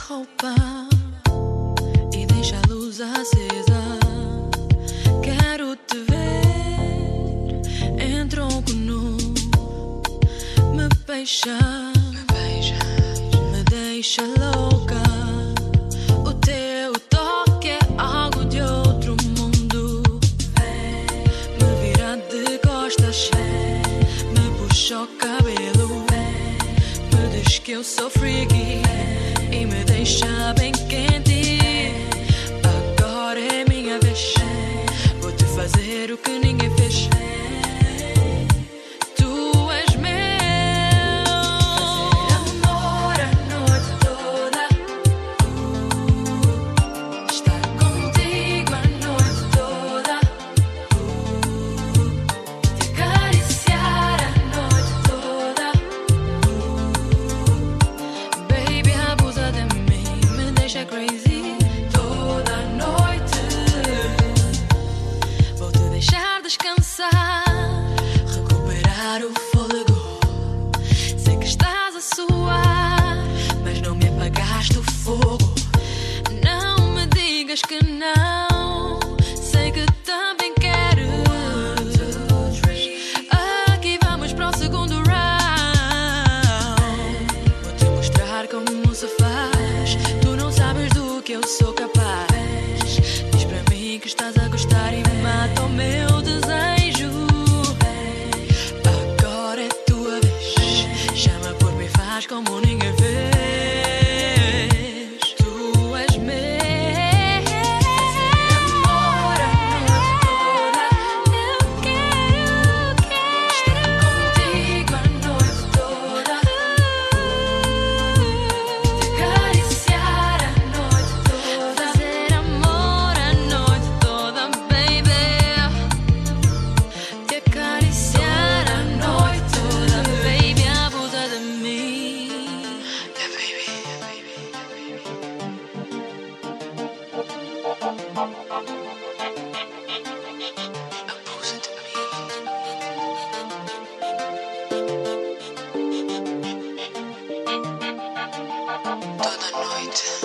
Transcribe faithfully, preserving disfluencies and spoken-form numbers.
roupa e deixa a luz acesa. Quero te ver em tronco nu. Me beija, me beija, me deixa louca. O teu toque é algo de outro mundo. Me vira de costas, me puxa o cabelo, me diz que eu sou freaky e me deixa bem quente. Agora é minha vez, vou te fazer o que ninguém fez. Tu és meu. Fazer amor a noite toda, uh, estar contigo a noite toda, uh, te acariciar a noite toda, uh, baby, abusa de mim, me deixa crazy toda a noite. Vou te deixar descansar, recuperar o fôlego. Sei que estás a suar, mas não me apagaste o fogo. Não me digas que não, sei que também queres. Aqui vamos para o segundo round. Vou te mostrar como se faz. Tu não sabes do que eu sou capaz. Diz para mim que estás a gostar e mata o meu desejo. Agora é tua vez, chama por mim, faz como ninguém fez. Tu és meu. Fazer amor a noite toda, eu quero, quero estar contigo a noite toda, te acariciar a noite toda, fazer amor a noite toda, baby, te acariciar a noite toda, baby, abusa de mim. Yeah, baby, yeah, baby, yeah, baby. Abusa de mim toda noite.